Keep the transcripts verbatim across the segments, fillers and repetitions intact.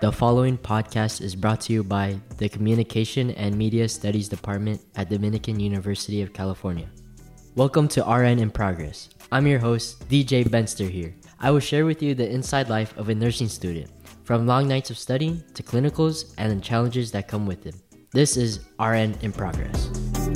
The following podcast is brought to you by the Communication and Media Studies Department at Dominican University of California. Welcome to R N in Progress. I'm your host, D J Benster here. I will share with you the inside life of a nursing student, from long nights of studying to clinicals and the challenges that come with it. This is R N in Progress.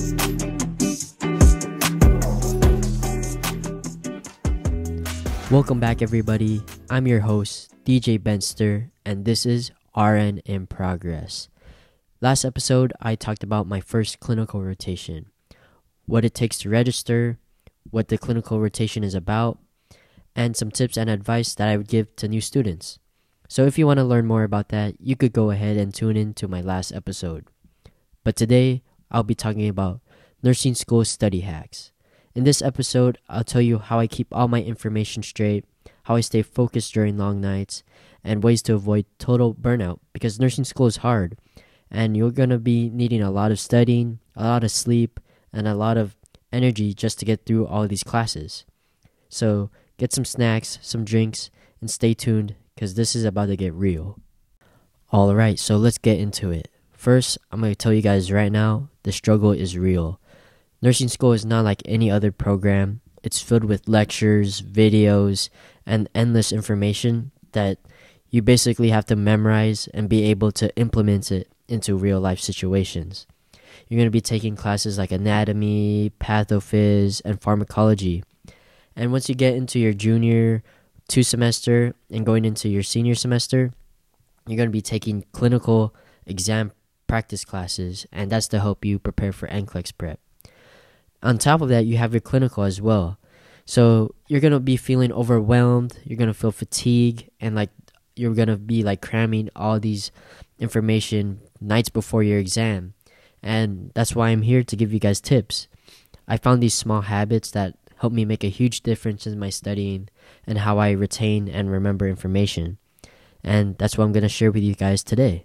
Welcome back, everybody. I'm your host, D J Benster, and this is R N in Progress. Last episode, I talked about my first clinical rotation, what it takes to register, what the clinical rotation is about, and some tips and advice that I would give to new students. So if you want to learn more about that, you could go ahead and tune in to my last episode. But today, I'll be talking about nursing school study hacks. In this episode, I'll tell you how I keep all my information straight, how I stay focused during long nights, and ways to avoid total burnout, because nursing school is hard, and you're going to be needing a lot of studying, a lot of sleep, and a lot of energy just to get through all of these classes. So get some snacks, some drinks, and stay tuned, because this is about to get real. Alright, so let's get into it. First, I'm going to tell you guys right now, the struggle is real. Nursing school is not like any other program. It's filled with lectures, videos, and endless information that you basically have to memorize and be able to implement it into real-life situations. You're going to be taking classes like anatomy, pathophys, and pharmacology. And once you get into your junior two semester and going into your senior semester, you're going to be taking clinical exam practice classes, and that's to help you prepare for N C L E X prep. On top of that, you have your clinical as well. So you're going to be feeling overwhelmed, you're going to feel fatigue, and like you're going to be like cramming all these information nights before your exam. And that's why I'm here to give you guys tips. I found these small habits that help me make a huge difference in my studying and how I retain and remember information. And that's what I'm going to share with you guys today.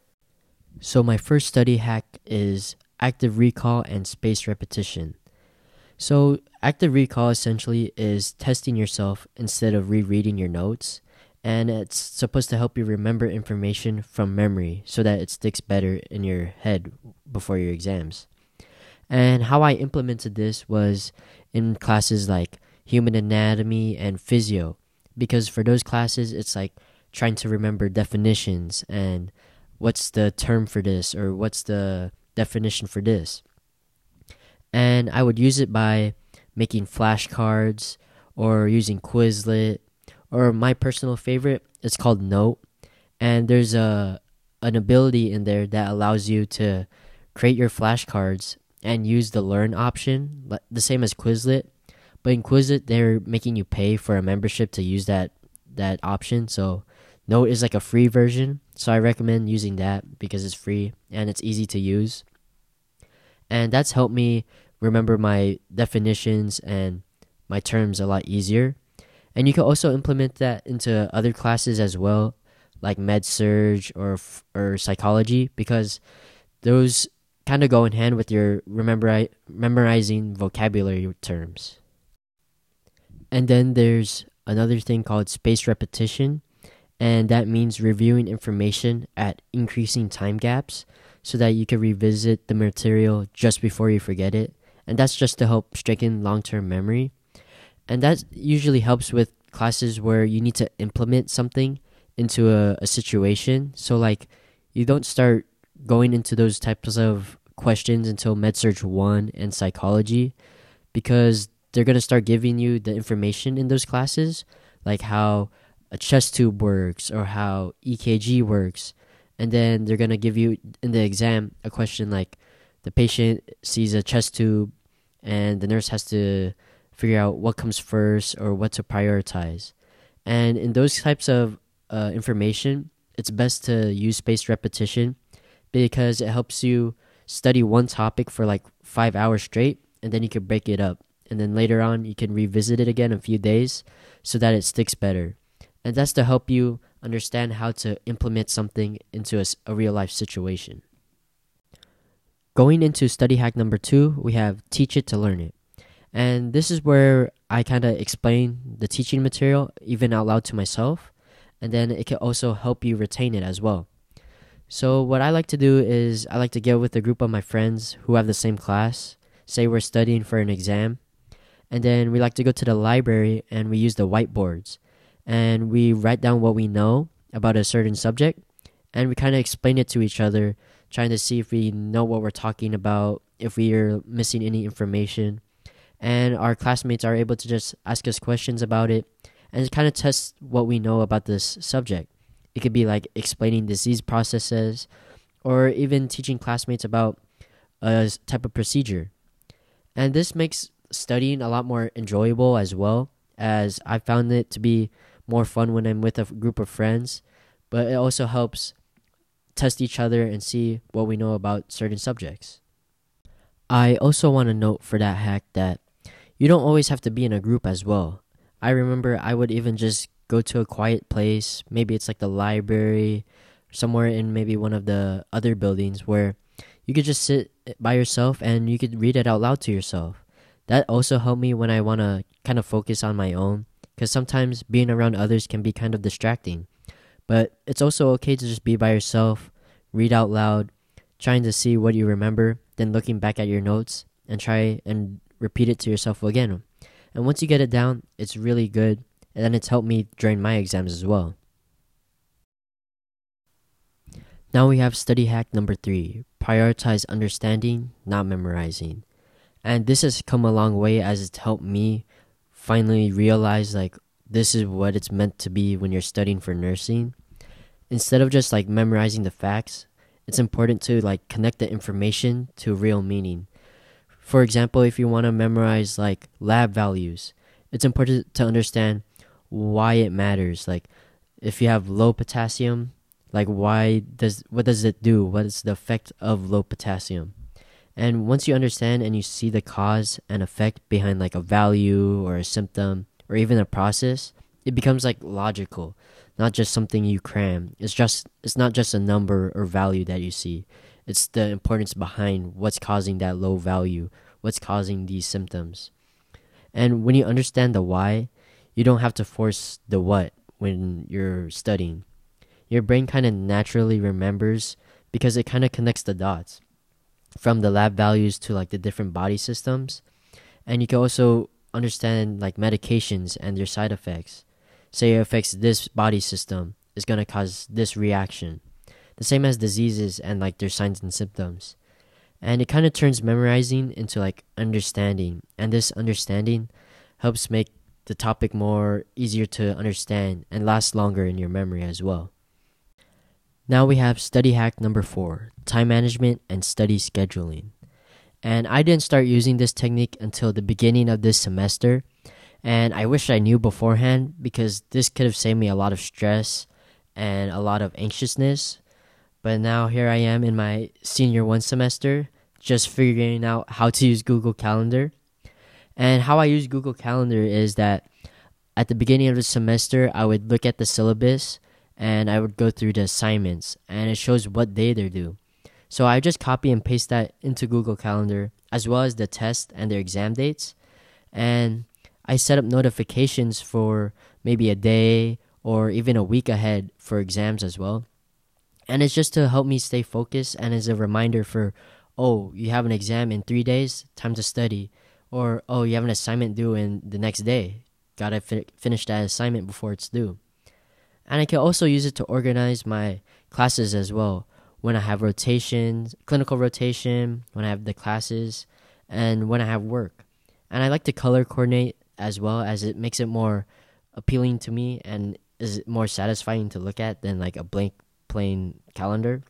So my first study hack is active recall and spaced repetition. So active recall essentially is testing yourself instead of rereading your notes, and it's supposed to help you remember information from memory so that it sticks better in your head before your exams. And how I implemented this was in classes like human anatomy and physio, because for those classes it's like trying to remember definitions and what's the term for this or what's the definition for this. And I would use it by making flashcards or using Quizlet, or my personal favorite, it's called Note. And there's a an ability in there that allows you to create your flashcards and use the learn option, the same as Quizlet. But in Quizlet, they're making you pay for a membership to use that that option. So Note is like a free version, so I recommend using that because it's free and it's easy to use. And that's helped me remember my definitions and my terms a lot easier. And you can also implement that into other classes as well, like med-surg or or psychology, because those kind of go in hand with your remember memorizing vocabulary terms. And then there's another thing called spaced repetition, and that means reviewing information at increasing time gaps so that you can revisit the material just before you forget it. And that's just to help strengthen long-term memory. And that usually helps with classes where you need to implement something into a, a situation. So like you don't start going into those types of questions until med-surg one and psychology, because they're going to start giving you the information in those classes, like how a chest tube works or how E K G works. And then they're going to give you in the exam a question like the patient sees a chest tube and the nurse has to figure out what comes first or what to prioritize. And in those types of uh, information, it's best to use spaced repetition because it helps you study one topic for like five hours straight, and then you can break it up. And then later on, you can revisit it again in a few days so that it sticks better. And that's to help you understand how to implement something into a, a real-life situation. Going into study hack number two, we have teach it to learn it. And this is where I kind of explain the teaching material even out loud to myself. and then it can also help you retain it as well. So what I like to do is I like to get with a group of my friends who have the same class. Say we're studying for an exam, and then we like to go to the library and we use the whiteboards, and we write down what we know about a certain subject, and we kind of explain it to each other, trying to see if we know what we're talking about, if we are missing any information. And our classmates are able to just ask us questions about it and kind of test what we know about this subject. It could be like explaining disease processes or even teaching classmates about a type of procedure. And this makes studying a lot more enjoyable as well, as I found it to be more fun when I'm with a group of friends, but it also helps test each other and see what we know about certain subjects. I also want to note for that hack that you don't always have to be in a group as well. I remember I would even just go to a quiet place, maybe it's like the library, somewhere in maybe one of the other buildings where you could just sit by yourself and you could read it out loud to yourself. That also helped me when I want to kind of focus on my own, because sometimes being around others can be kind of distracting. But it's also okay to just be by yourself, read out loud, trying to see what you remember, then looking back at your notes and try and repeat it to yourself again. And once you get it down, it's really good, and then it's helped me during my exams as well. Now we have study hack number three, prioritize understanding, not memorizing. And this has come a long way, as it's helped me finally realize like this is what it's meant to be when you're studying for nursing. Instead of just like memorizing the facts, it's important to like connect the information to real meaning. For example, if you want to memorize like lab values, it's important to understand why it matters. Like if you have low potassium, like why does what does it do? What is the effect of low potassium? And once you understand and you see the cause and effect behind like a value or a symptom or even a process, it becomes like logical, not just something you cram. It's just it's not just a number or value that you see. It's the importance behind what's causing that low value, what's causing these symptoms. And when you understand the why, you don't have to force the what when you're studying. Your brain kind of naturally remembers because it kind of connects the dots from the lab values to like the different body systems. And you can also understand like medications and their side effects. Say it affects this body system, it's going to cause this reaction. The same as diseases and like their signs and symptoms. And it kind of turns memorizing into like understanding. And this understanding helps make the topic more easier to understand and last longer in your memory as well. Now we have study hack number four, time management and study scheduling. And I didn't start using this technique until the beginning of this semester. And I wish I knew beforehand, because this could have saved me a lot of stress and a lot of anxiousness. But now here I am in my senior one semester, just figuring out how to use Google Calendar. And how I use Google Calendar is that at the beginning of the semester, I would look at the syllabus and I would go through the assignments, and it shows what day they're due. So I just copy and paste that into Google Calendar, as well as the test and their exam dates. And I set up notifications for maybe a day or even a week ahead for exams as well. And it's just to help me stay focused and as a reminder for, oh, you have an exam in three days, time to study. Or, oh, you have an assignment due in the next day, gotta fi- finish that assignment before it's due. And I can also use it to organize my classes as well. When I have rotations, clinical rotation, when I have the classes, and when I have work. And I like to color coordinate as well, as it makes it more appealing to me and is more satisfying to look at than like a blank plain calendar.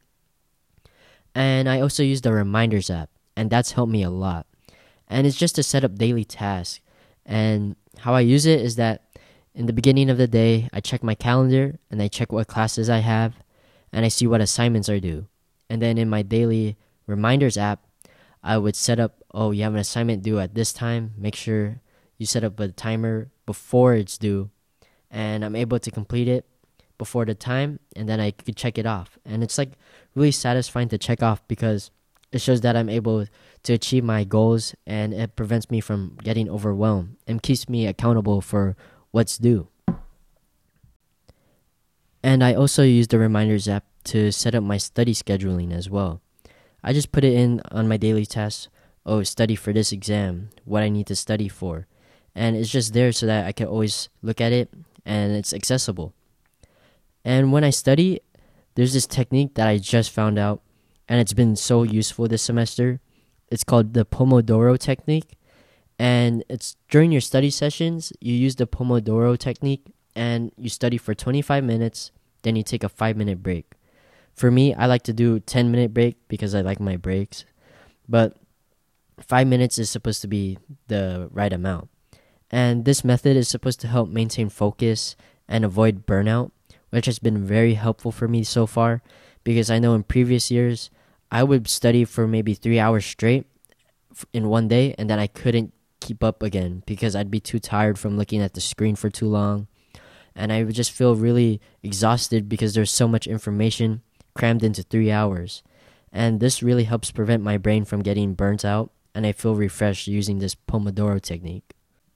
And I also use the reminders app, and that's helped me a lot. And it's just to set up daily tasks. And how I use it is that in the beginning of the day, I check my calendar and I check what classes I have and I see what assignments are due. And then in my daily reminders app, I would set up, oh, you have an assignment due at this time. Make sure you set up a timer before it's due. And I'm able to complete it before the time, and then I could check it off. And it's like really satisfying to check off, because it shows that I'm able to achieve my goals, and it prevents me from getting overwhelmed and keeps me accountable for what's due. And I also use the Reminders app to set up my study scheduling as well. I just put it in on my daily tasks. Oh, study for this exam, what I need to study for. And it's just there so that I can always look at it and it's accessible. And when I study, there's this technique that I just found out and it's been so useful this semester. It's called the Pomodoro technique. And it's during your study sessions, you use the Pomodoro technique and you study for twenty-five minutes, then you take a five minute break. For me, I like to do ten minute break because I like my breaks. But five minutes is supposed to be the right amount. And this method is supposed to help maintain focus and avoid burnout, which has been very helpful for me so far because I know in previous years, I would study for maybe three hours straight in one day and then I couldn't keep up again because I'd be too tired from looking at the screen for too long. And I would just feel really exhausted because there's so much information crammed into three hours. And this really helps prevent my brain from getting burnt out and I feel refreshed using this Pomodoro technique.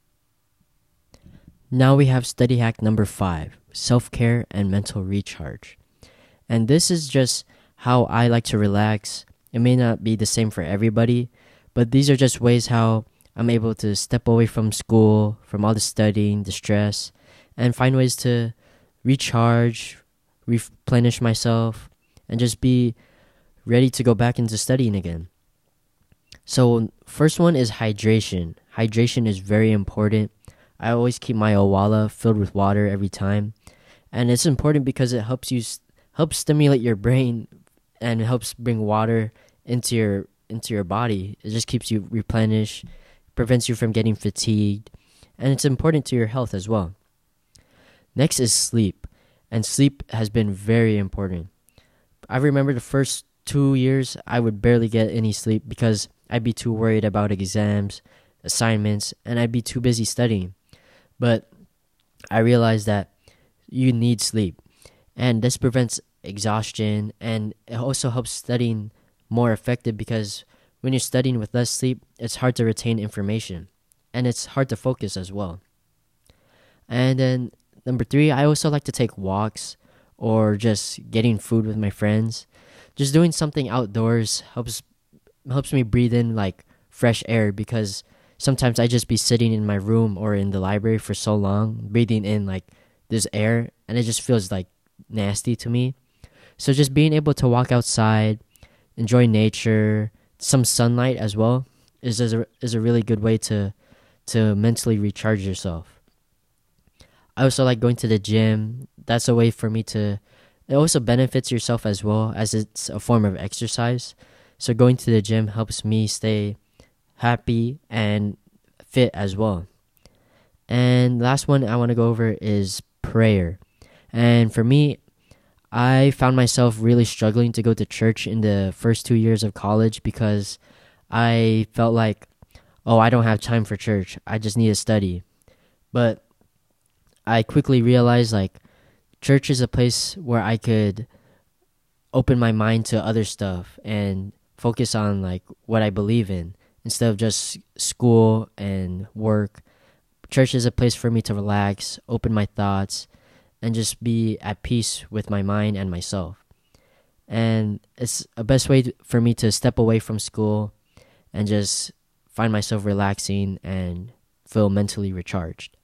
Now we have study hack number five, self-care and mental recharge. And this is just how I like to relax. It may not be the same for everybody, but these are just ways how I'm able to step away from school, from all the studying, the stress, and find ways to recharge, replenish myself, and just be ready to go back into studying again. So first one is hydration. Hydration is very important. I always keep my Owala filled with water every time. And it's important because it helps you helps stimulate your brain and it helps bring water into your into your body. It just keeps you replenished, prevents you from getting fatigued, and it's important to your health as well. Next is sleep. And sleep has been very important. I remember the first two years I would barely get any sleep because I'd be too worried about exams, assignments, and I'd be too busy studying. But I realized that you need sleep. And this prevents exhaustion and it also helps studying more effective because when you're studying with less sleep, it's hard to retain information. And it's hard to focus as well. And then number three, I also like to take walks or just getting food with my friends. Just doing something outdoors helps helps me breathe in like fresh air because sometimes I just be sitting in my room or in the library for so long, breathing in like this air, and it just feels like nasty to me. So just being able to walk outside, enjoy nature, some sunlight as well, is is a, is a really good way to to mentally recharge yourself. I also like going to the gym. That's a way for me to, it also benefits yourself as well as it's a form of exercise. So going to the gym helps me stay happy and fit as well. And last one I want to go over is prayer. And for me, I found myself really struggling to go to church in the first two years of college because I felt like, oh, I don't have time for church. I just need to study. But I quickly realized like church is a place where I could open my mind to other stuff and focus on like what I believe in instead of just school and work. Church is a place for me to relax, open my thoughts, and just be at peace with my mind and myself. And it's a best way to, for me to step away from school and just find myself relaxing and feel mentally recharged.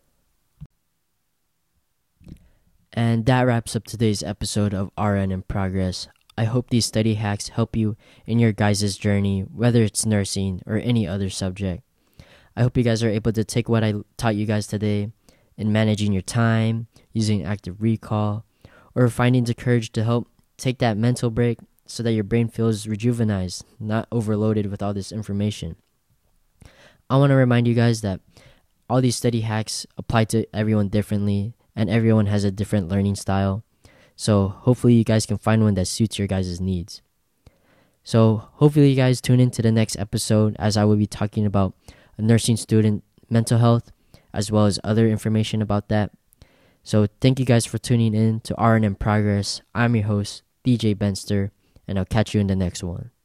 And that wraps up today's episode of R N in Progress. I hope these study hacks help you in your guys' journey, whether it's nursing or any other subject. I hope you guys are able to take what I taught you guys today in managing your time, using active recall, or finding the courage to help take that mental break so that your brain feels rejuvenated, not overloaded with all this information. I want to remind you guys that all these study hacks apply to everyone differently, and everyone has a different learning style. So hopefully you guys can find one that suits your guys' needs. So hopefully you guys tune in to the next episode as I will be talking about a nursing student mental health as well as other information about that. So thank you guys for tuning in to R N in Progress. I'm your host, D J Benster, and I'll catch you in the next one.